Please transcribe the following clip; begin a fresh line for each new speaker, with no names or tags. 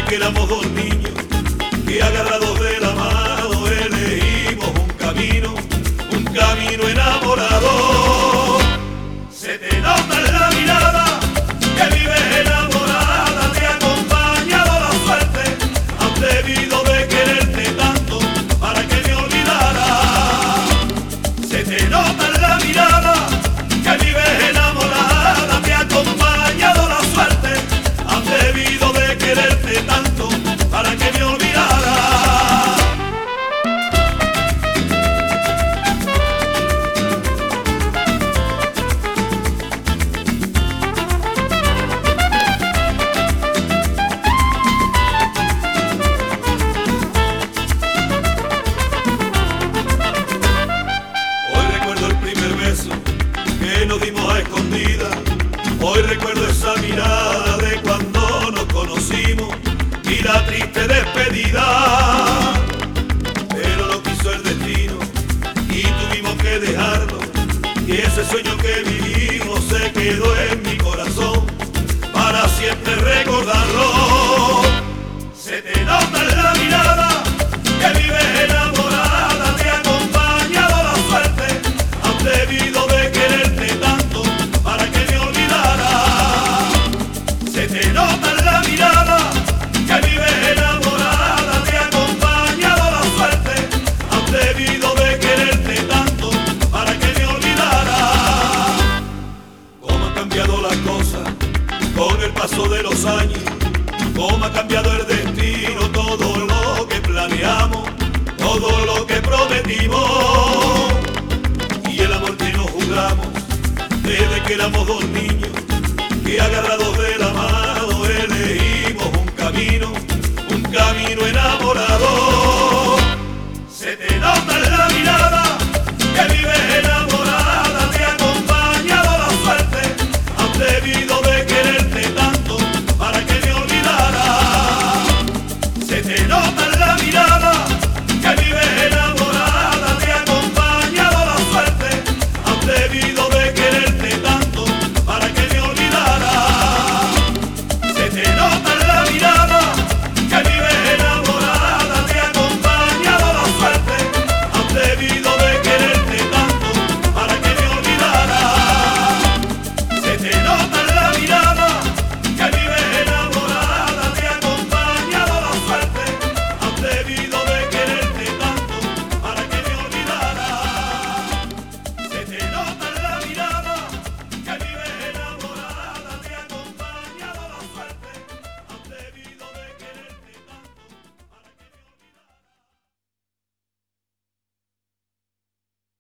que éramos dos niños, que agarrados de la mano elegimos un camino enamorado. Se te nota en la mirada que vives enamorada, te ha acompañado la suerte, han debido de quererte tanto para que me olvidara. Se te nota en la mirada que vives enamorada, te ha acompañado la suerte, han debido de quererte tanto para que me olvidara. Hoy recuerdo el primer beso que nos dimos a escondidas, hoy recuerdo esa mirada de cuando nos conocimos y la triste despedida. Pero lo quiso el destino y tuvimos que dejarlo, y ese sueño que vivimos se quedó en mi corazón para siempre recordarlo. Se te nota en la mirada que vives enamorada, te ha acompañado la suerte, han debido de quererte tanto para que me olvidara. Se te nota en la mirada que vives enamorada, te ha acompañado la suerte, han debido de quererte tanto para que me olvidara. Cómo han cambiado las cosas con el paso de los años, cómo ha cambiado el destino, todo lo que planeamos, todo lo que prometimos, y el amor que nos juramos desde que éramos dos niños, que agarrados